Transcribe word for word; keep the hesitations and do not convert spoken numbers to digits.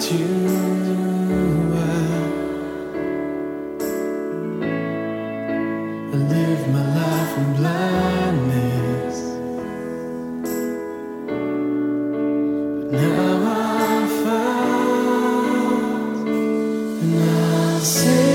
you well. I live my life in blindness, but now I'm found, and I'll say